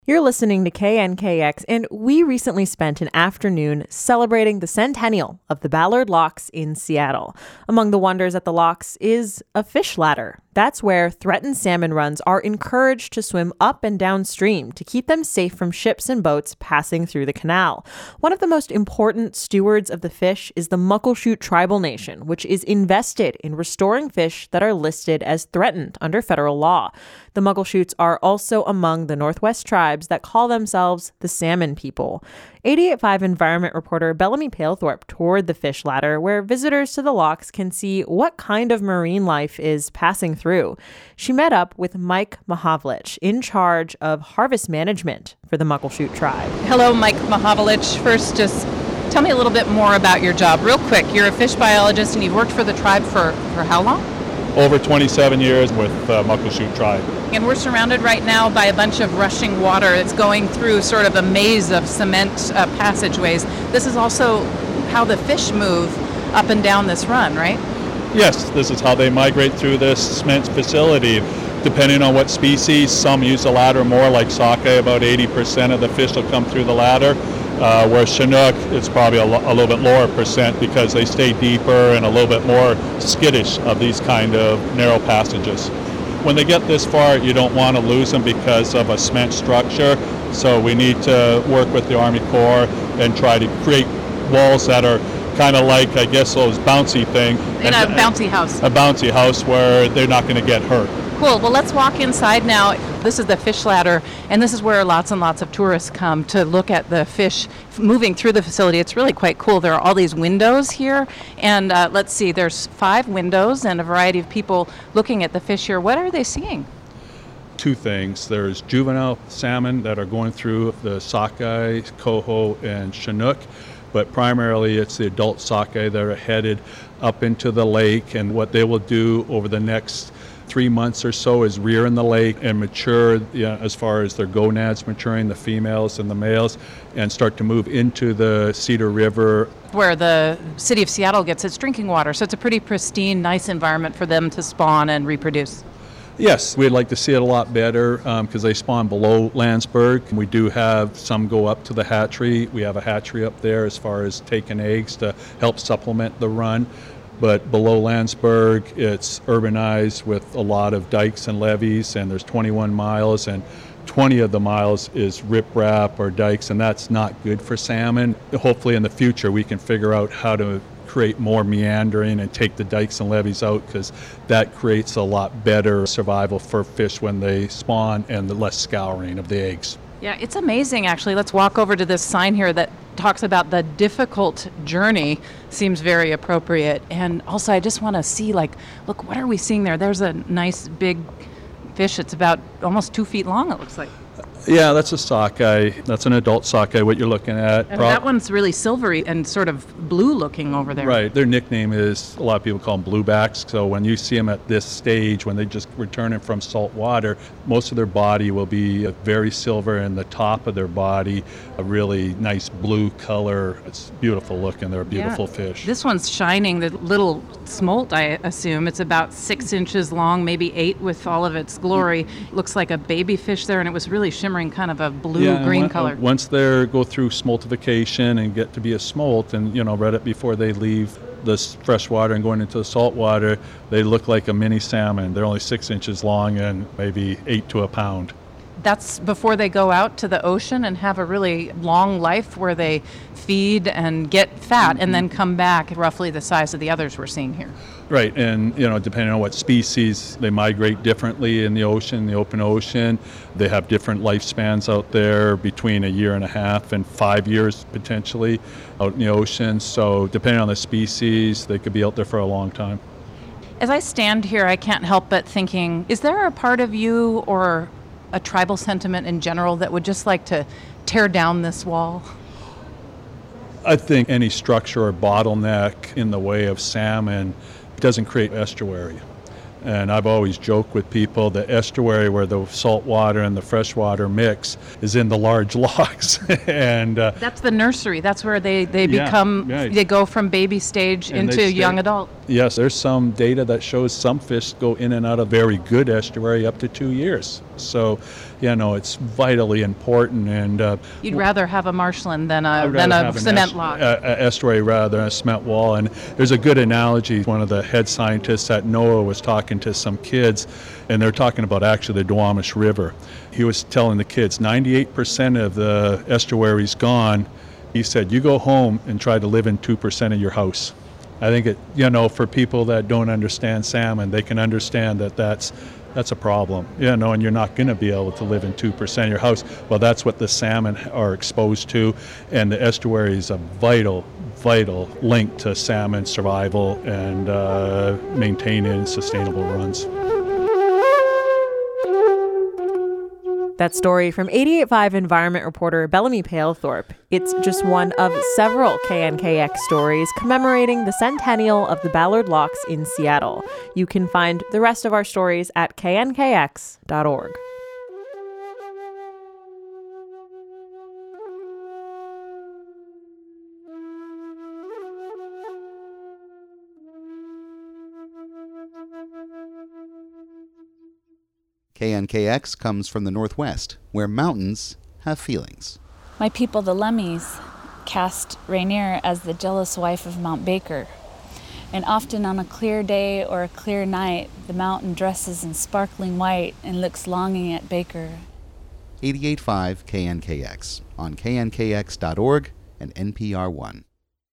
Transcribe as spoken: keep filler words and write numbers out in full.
You're listening to K N K X, and we recently spent an afternoon celebrating the centennial of the Ballard Locks in Seattle. Among the wonders at the locks is a fish ladder. That's where threatened salmon runs are encouraged to swim up and downstream to keep them safe from ships and boats passing through the canal. One of the most important stewards of the fish is the Muckleshoot Tribal Nation, which is invested in restoring fish that are listed as threatened under federal law. The Muckleshoots are also among the Northwest tribes that call themselves the Salmon People. eighty-eight point five Environment reporter Bellamy Palethorpe toured the fish ladder, where visitors to the locks can see what kind of marine life is passing through. She met up with Mike Mahavlich, in charge of harvest management for the Muckleshoot tribe. Hello, Mike Mahavlich. First, just tell me a little bit more about your job, real quick. You're a fish biologist, and you've worked for the tribe for, for how long? Over twenty-seven years with uh, Muckleshoot Tribe. And we're surrounded right now by a bunch of rushing water. It's going through sort of a maze of cement uh, passageways. This is also how the fish move up and down this run, right? Yes, this is how they migrate through this cement facility. Depending on what species, some use the ladder more, like sockeye, about eighty percent of the fish will come through the ladder. Uh, where Chinook, it's probably a, lo- a little bit lower percent because they stay deeper and a little bit more skittish of these kind of narrow passages. When they get this far, you don't want to lose them because of a cement structure. So we need to work with the Army Corps and try to create walls that are kind of like, I guess, those bouncy thing. In a bouncy house. A bouncy house where they're not going to get hurt. Cool. Well, let's walk inside now. This is the fish ladder, and this is where lots and lots of tourists come to look at the fish moving through the facility. It's really quite cool. There are all these windows here, and uh, let's see, there's five windows and a variety of people looking at the fish here. What are they seeing? Two things. There's juvenile salmon that are going through the sockeye, coho, and Chinook, but primarily it's the adult sockeye that are headed up into the lake, and what they will do over the next three months or so is rear in the lake and mature, you know, as far as their gonads maturing, the females and the males, and start to move into the Cedar River, where the city of Seattle gets its drinking water. So it's a pretty pristine, nice environment for them to spawn and reproduce. Yes, we'd like to see it a lot better because um, they spawn below Landsberg. We do have some go up to the hatchery. We have a hatchery up there as far as taking eggs to help supplement the run. But below Landsberg, it's urbanized with a lot of dikes and levees, and there's twenty-one miles, and twenty of the miles is riprap or dikes, and that's not good for salmon. Hopefully in the future we can figure out how to create more meandering and take the dikes and levees out, because that creates a lot better survival for fish when they spawn and the less scouring of the eggs. Yeah, it's amazing, actually. Let's walk over to this sign here that talks about the difficult journey. Seems very appropriate. And also, I just want to see, like, look, what are we seeing there? There's a nice big fish. It's about almost two feet long, it looks like. Yeah, that's a sockeye. That's an adult sockeye, what you're looking at. And Pro- that one's really silvery and sort of blue looking over there. Right. Their nickname is, a lot of people call them bluebacks. So when you see them at this stage, when they just returning from salt water, most of their body will be a very silver, and the top of their body a really nice blue color. It's beautiful looking. They're a beautiful yeah. fish. This one's shining. The little smolt, I assume. It's about six inches long, maybe eight with all of its glory. Looks like a baby fish there, and it was really shimmering kind of a blue-green yeah, color. Once they go through smoltification and get to be a smolt, and you know, right before they leave the fresh water and going into the salt water, they look like a mini salmon. They're only six inches long and maybe eight to a pound. That's before they go out to the ocean and have a really long life where they feed and get fat mm-hmm. and then come back roughly the size of the others we're seeing here. Right, and you know, depending on what species, they migrate differently in the ocean, the open ocean. They have different lifespans out there, between a year and a half and five years potentially out in the ocean. So depending on the species, they could be out there for a long time. As I stand here, I can't help but thinking, is there a part of you or a tribal sentiment in general that would just like to tear down this wall? I think any structure or bottleneck in the way of salmon doesn't create estuary. And I've always joked with people, the estuary where the salt water and the fresh water mix is in the large locks. and uh, That's the nursery. That's where they, they yeah, become, right. they go from baby stage and into stay, young adult. Yes, there's some data that shows some fish go in and out of very good estuary up to two years. So, you know, it's vitally important. And uh, You'd rather have a marshland than a I'd than rather a have an cement est- lock. a- a estuary rather than a cement wall. And there's a good analogy. One of the head scientists at NOAA was talking to some kids, and they're talking about actually the Duwamish River. He was telling the kids ninety-eight percent of the estuary's gone. He said, you go home and try to live in two percent of your house. I think, it, you know, for people that don't understand salmon, they can understand that that's that's a problem, you know, and you're not going to be able to live in two percent of your house. Well, that's what the salmon are exposed to, and the estuary is a vital, vital link to salmon survival and uh, maintaining sustainable runs. That story from eighty-eight point five environment reporter Bellamy Palethorpe. It's just one of several K N K X stories commemorating the centennial of the Ballard Locks in Seattle. You can find the rest of our stories at K N K X dot org. K N K X comes from the Northwest, where mountains have feelings. My people, the Lemmies, cast Rainier as the jealous wife of Mount Baker. And often on a clear day or a clear night, the mountain dresses in sparkling white and looks longing at Baker. eighty-eight point five K N K X on K N K X dot org and N P R One.